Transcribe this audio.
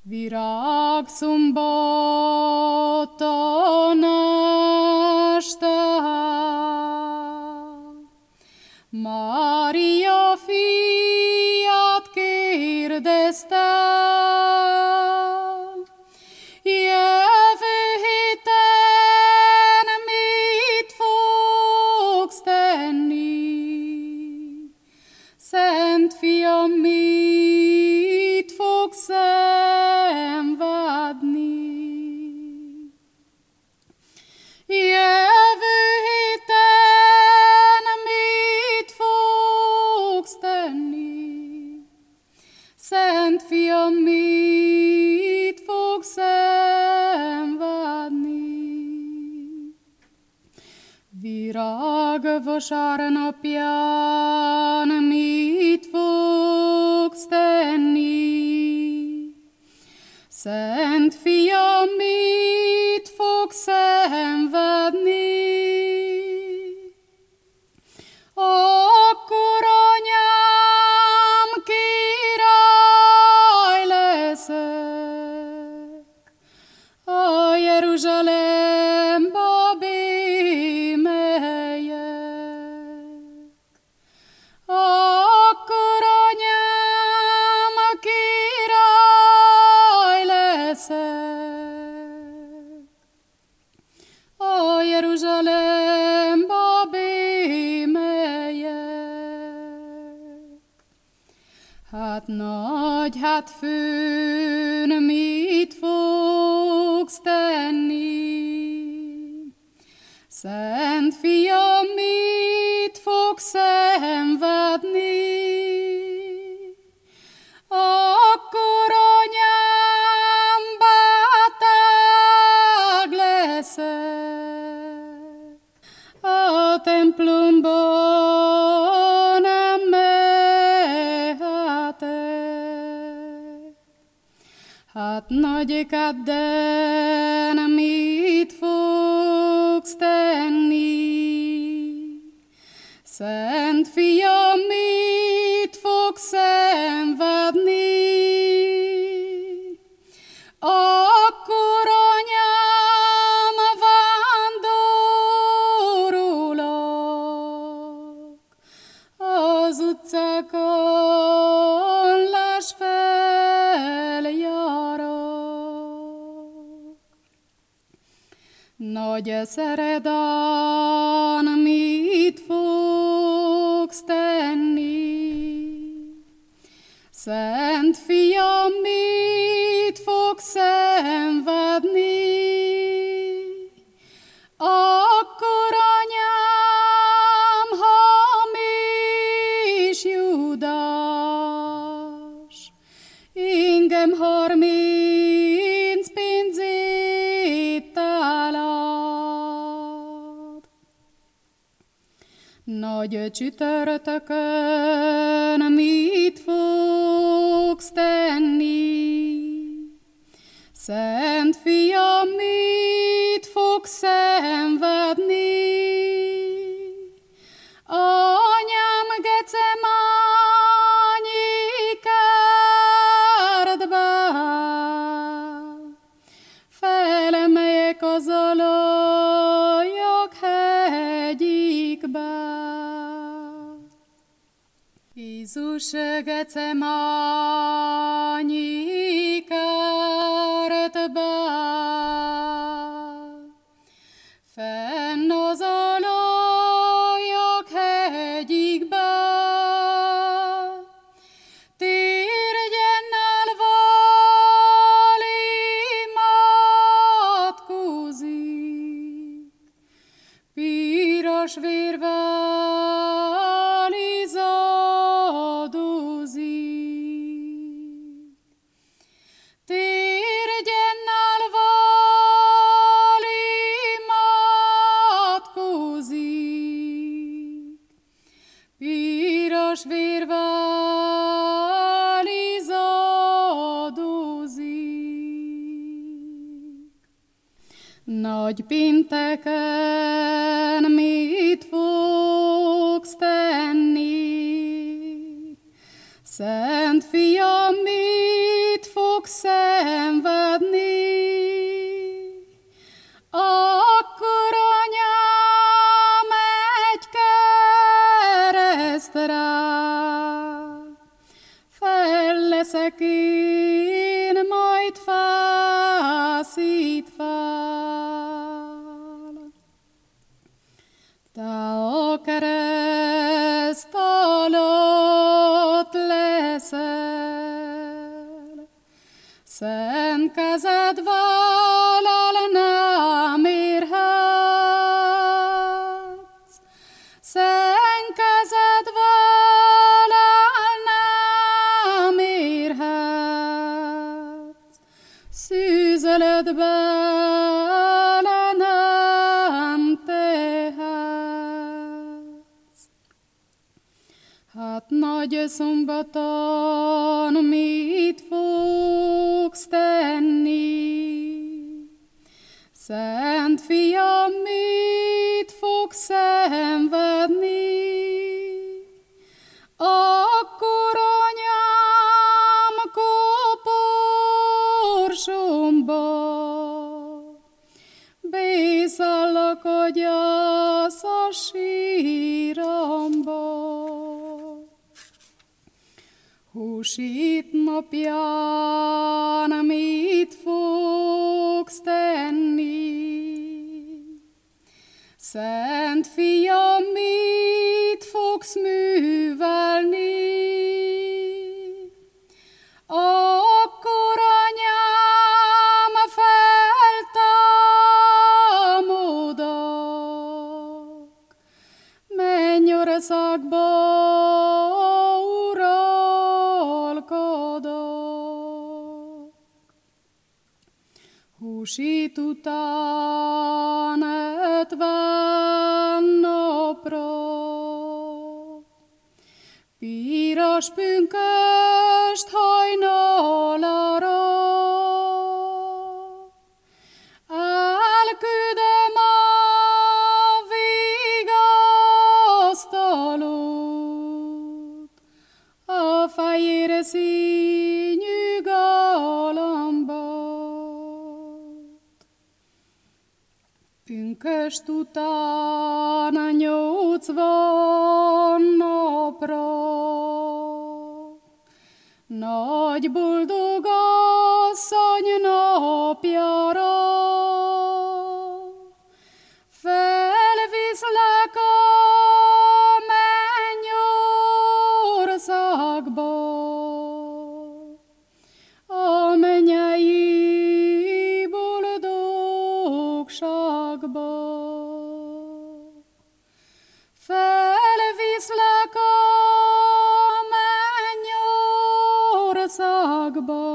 Virágszombaton este Mária fiát kérdezte, jövő héten mit fogsz tenni? Szent fiam, mit fogsz szenvedni? Jövő héten mit fogsz tenni? Szent fiam, mit fogsz szenvedni? Virág vasárnapján mit fogsz tenni? Szent fiam, mit fogsz szenvedni? Akkor anyám, király leszek, a Jeruzsálemba bemegyek. Akkor anyám, király leszek, a Jeruzsálemba bemegyek. Hát nagy, hát főn mit fogsz tenni? Szent fiam, mit fogsz szenvedni? Akkor anyám, beteg leszek, a templomba nem mehetek. Hát nagy kedden mit fogsz tenni? Szent fiam, mit fogsz szenvedni? Akkor anyám, vándorolok, az utcákon les feljárok. Nagy szeredán mit fogsz tenni? Szent fiam, mit fogsz szenvedni? Akkor anyám, hamis Júdás, ingem 30 pénzét elad. Nagy csütörtökön mit fogsz tenni? Szent fiam, mit fogsz szenvedni? Anyám, Gecemányi kertben felemeljek az olajok hegyikbe. Jézus Gecemányi kertben fenn az olajok hegyikbe, térgyennel imádkozik, piros vérvel izadozik. Térgyennel imádkozik, piros vérvel izadozik. Nagy pénteken mit fogsz tenni? Szent fiam, mit fogsz leszek én majd fászítva. Te a kereszt alatt leszel, szent kezed vállal nem érhetsz, szent kezed vállal nem érhetsz, szűzölöd bele nem tehetsz. Hát nagy szombaton mit fogsz tenni? Szent Fiam, mit fogsz szenvedni? Akkor anyám koporsomba bészallakadjasz a síramba. Húsít napján mit fogsz tenni? Szent Fiam, mit fogsz művelni? Akkor anyám feltámodak, mennyországba uralkodok. Húsít után 50 napra, piros pünkösd hajnalára, elküldöm a vigasztalót a fehér színű galambot. Pünkösd után 80 napra, nagy boldog asszony napjára, felviszlek a mennyországba, a mennyei boldogságba. Felviszlek a mennyországba,